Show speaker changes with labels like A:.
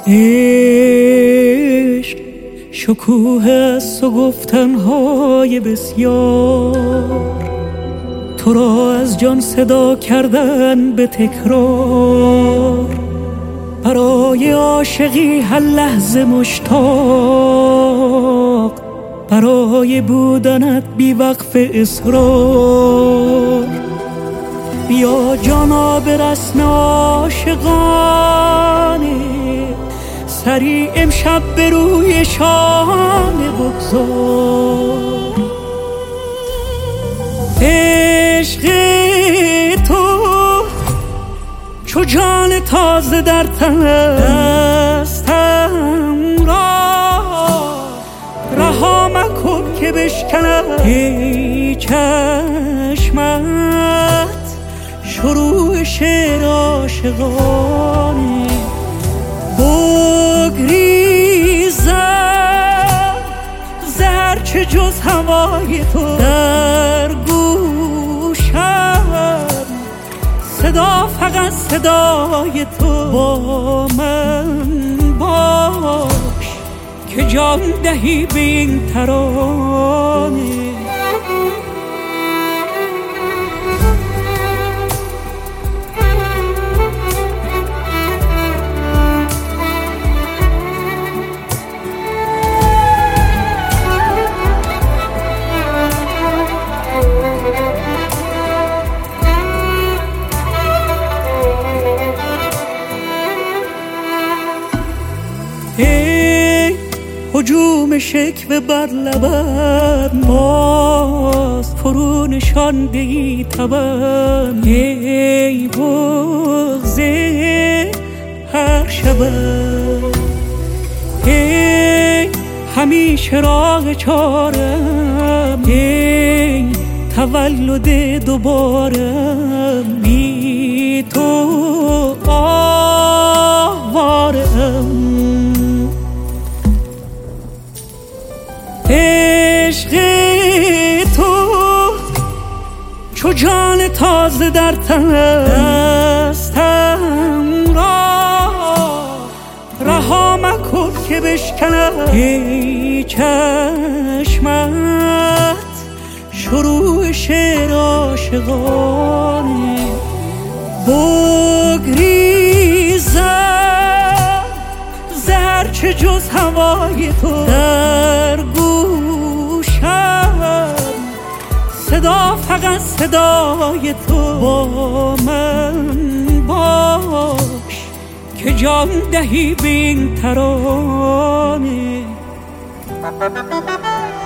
A: عشق شکوه است و گفتنهای بسیار، تو را از جان صدا کردن به تکرار. برای عاشقی هر لحظه مشتاق، برای بودنت بی وقف اصرار. بیا جانا به رسم عاشقانه، سری امشب به روی شانه بگذار. عشق تو چو جان تازه در تن دستم را، رها مکن که بشکنم ای چشمت شروع شعر عاشقانه. بگریزم زر چه جز هوای تو در گوشم، صدا فقط صدای تو. با من باش که جان دهی به این ترانه. ای هجوم شکوه بر لبم، باز فرو نشانده ای تبم. ای بغض هر شبم، ای همیشه راه چارم. ای تولد دوبارم، بی تو آوارم. عشق تو چو جان تازه در تن دستم را، رها مکن که بشکنم ای چشمت شروع شعر عاشقانه. بگریزم زر چه جز هوای تو در گوشم، صدا فقط صدای تو. با من باش که جان دهی به این ترانه.